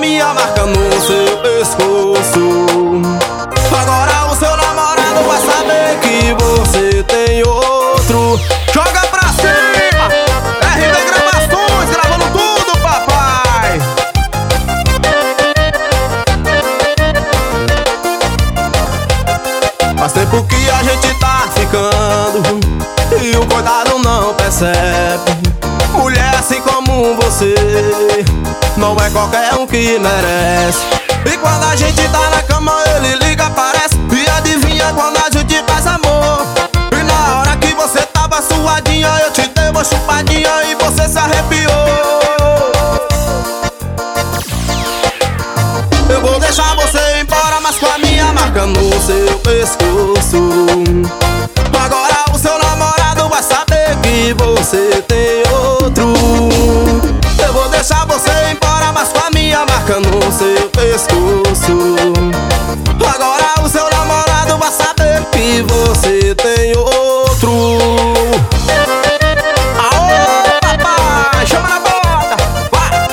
minha marca no seu pescoço. Agora o seu namorado vai saber que você tem outro. Joga pra cima! RD Gravações, gravando tudo, papai! Faz tempo que a gente tá ficando e o coitado não percebe. Mulher assim como você não é qualquer um que merece. E quando a gente tá na cama ele liga, aparece e adivinha quando a gente faz amor. E na hora que você tava suadinha eu te dei uma chupadinha e você se arrepiou. Eu vou deixar você ir embora, mas com a minha marca no seu pescoço. Agora o seu namorado vai saber que você tem outro. Eu vou deixar você ir embora, mas com a minha marca no seu pescoço. Agora o seu namorado vai saber que você tem outro. Aô, papai, chama na bota, vai!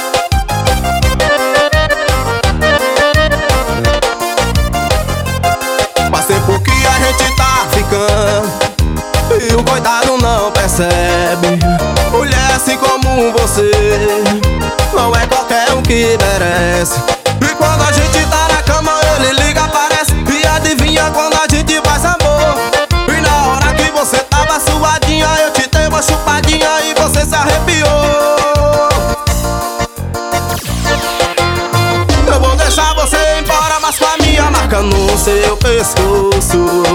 Faz tempo que a gente tá ficando e o coitado não percebe. Mulher assim como você não é qualquer um que merece. E quando a gente tá na cama ele liga, aparece e adivinha quando a gente faz amor. E na hora que você tava suadinha eu te dei uma chupadinha e você se arrepiou. Eu vou deixar você ir embora, mas com a minha marca no seu pescoço.